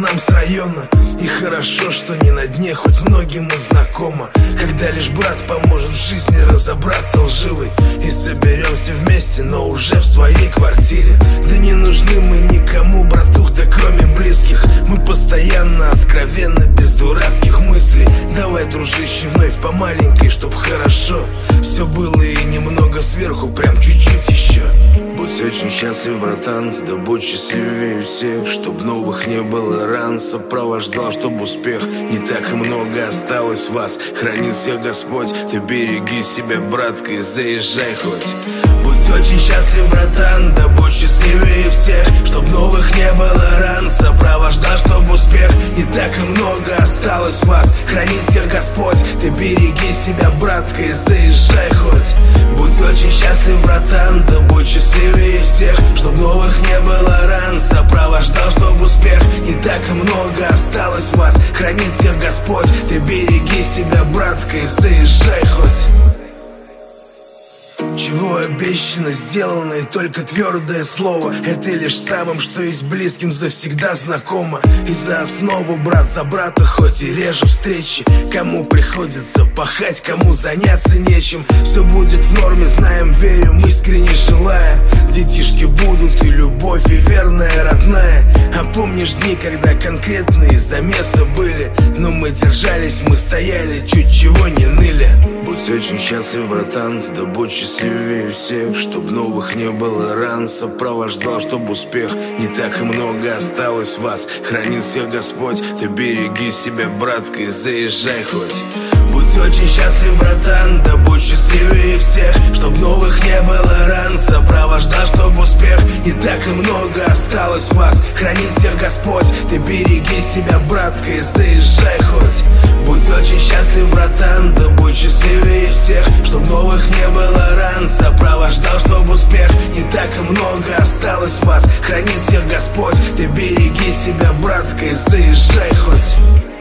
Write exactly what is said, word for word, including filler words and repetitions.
нам с района. И хорошо, что не на дне, хоть многим и знакомо. Когда лишь брат поможет в жизни разобраться лживой. И соберемся вместе, но уже в своей квартире. Да не нужны мы никому, братух, да кроме близких. Мы постоянно откровенно, без дурацких мыслей. Давай, дружище, вновь по маленькой, чтоб хорошо все было и немного сверху, прям чуть-чуть еще. Будь очень счастлив, братан, да будь счастливее всех. Чтоб новых не было ран, сопровождал, чтоб успех. Не так и много осталось вас, хранит всех Господь. Ты береги себя, братка, и заезжай хоть. Будь очень счастлив, братан, да будь счастливее всех. Чтоб новых не было ран, сопровождал, чтоб успех. Не так и много осталось вас, хранит всех Господь. Ты береги себя, братка, и заезжай хоть. Будь очень счастлив, братан, да будь счастливее всех. Чтоб новых не было ран, сопровождал, чтоб успех. Не так и много осталось вас, хранит всех Господь. Ты береги себя, братка, и заезжай хоть. Чего обещано, сделано, и только твердое слово. Это лишь самым, что есть близким, завсегда знакомо. И за основу, брат за брата, хоть и реже встречи. Кому приходится пахать, кому заняться нечем. Все будет в норме, знаем, верим, искренне желая. Детишки будут, и любовь, и верная родная. А помнишь дни, когда конкретные замесы были? Но мы держались, мы стояли, чуть чего не ныли. Будь очень счастлив, братан, да будь счастливее всех. Чтоб новых не было ран, сопровождал, чтоб успех. Не так и много осталось вас, хранит всех Господь. Ты береги себя, братка, и заезжай хоть. Будь очень счастлив, братан, да будь счастливее всех. Чтоб новых не было ран, сопровождал, чтоб успех. Не так и много осталось вас, хранит всех Господь. Ты береги себя, братка, и заезжай хоть. Будь очень счастлив, братан, да будь счастливее всех. Чтоб новых не было ран, сопровождал, чтоб успех. Не так и много осталось вас, хранит всех Господь. Ты береги себя, братка, и заезжай хоть.